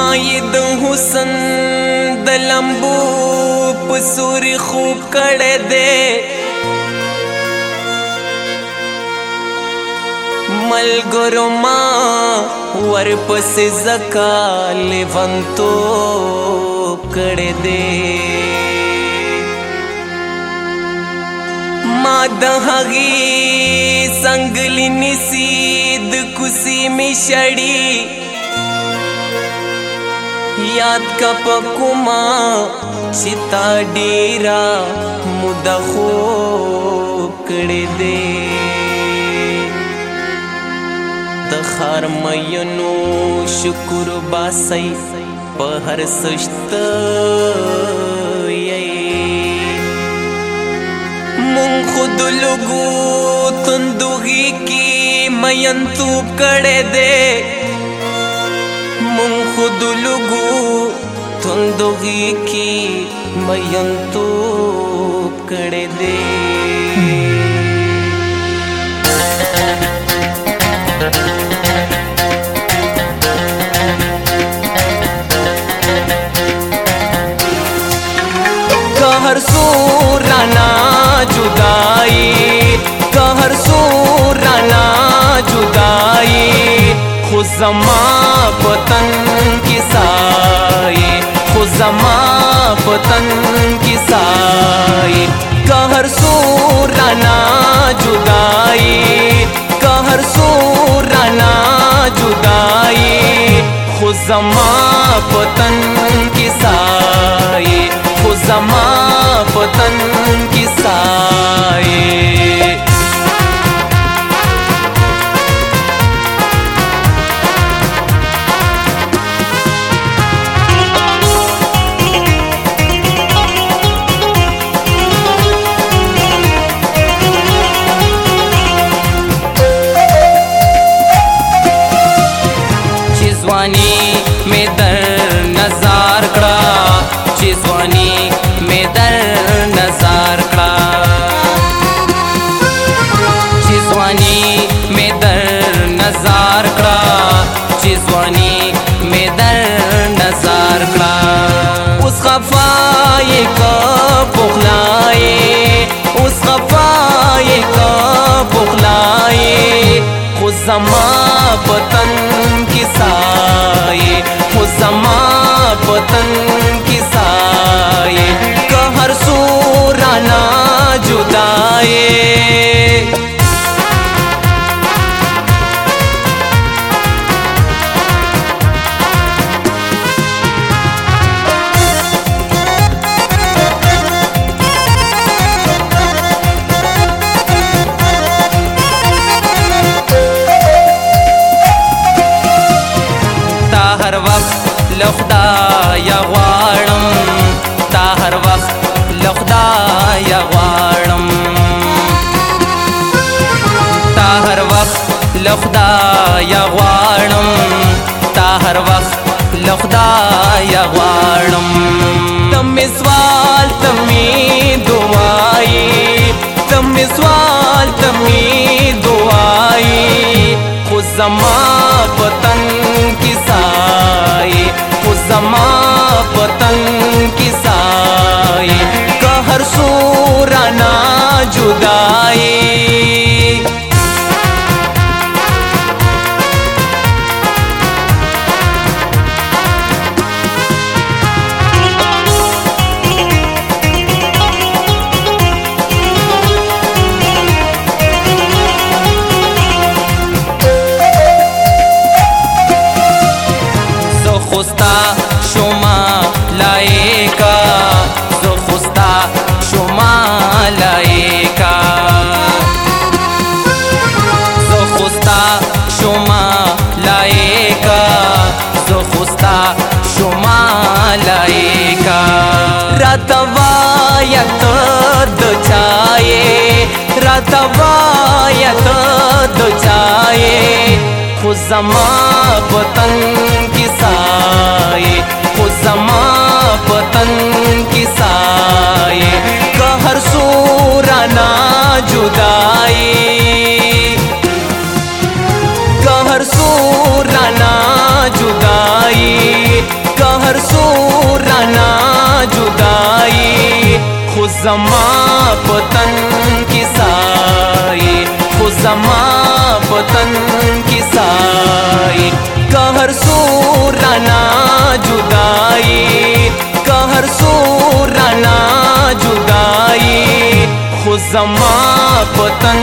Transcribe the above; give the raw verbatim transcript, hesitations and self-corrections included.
یې د حسن د لمبو په سوري خوب کړی دی ملګرو ما ورپسې ځکه لیونتوب کړی دی ما د هغې څنګلې نیسي د کوڅې مې شړي یاد کا په کومه چې تا ډېره موده خوب کړی دی د ښار مینو شکر باسئ په هر څه شته مونږ خو د لږو تندوغي کې مینتوب کړی دی مونږ خو د لږو تندوغي کې مینتوب کړی دی कहर सो राना जुदाई कहर सो राना जुदाई खुजमा पतन की साई खुजमा पतन की साई कहर सो राना जुदाई कहर सो राना जुदाई खुजमा पतन की साई खुजमा पतन की साई चिजवानी में दर नजार कड़ा चिजवानी में दर नजार कड़ा चिजवानी में दर नजार कड़ा चिजवानी में दर नजार कड़ा उस खफाए का बुखलाए उस खफाए का बुखलाए खुजमा पतन की साए खुजमा पतन की साए कहर सो राना जुदाए हर वक्त लखदा या वाड़म ता हर वक्त लखदा या वाड़म ता हर वक्त लखदा या वाड़म ता हर वक्त लखदा या वाड़म तम सवाल तमी दुआई तम सवाल तमी दुआई खुजमा पतन की साई खुजमा पतन की साई कहर सो राना जुदाई खुस्ता शुमा लाएका जो खुस्ता शुमा लाएका जो खुस्ता शुमा लाएका जो खुस्ता शुमा लाएका रतवायत दो चाये रतवायत दो चाये खुजमा पतन की साए खुजमा पतन की साए कहर सो राना जुदाई कहर सो राना जुदाई सूर राना जुदाई, खुद जमा पतन की साई, खुद जमा पतन की साई। कहर सूर राना जुदाई, कहर सूर राना जुदाई, खुद जमा पतन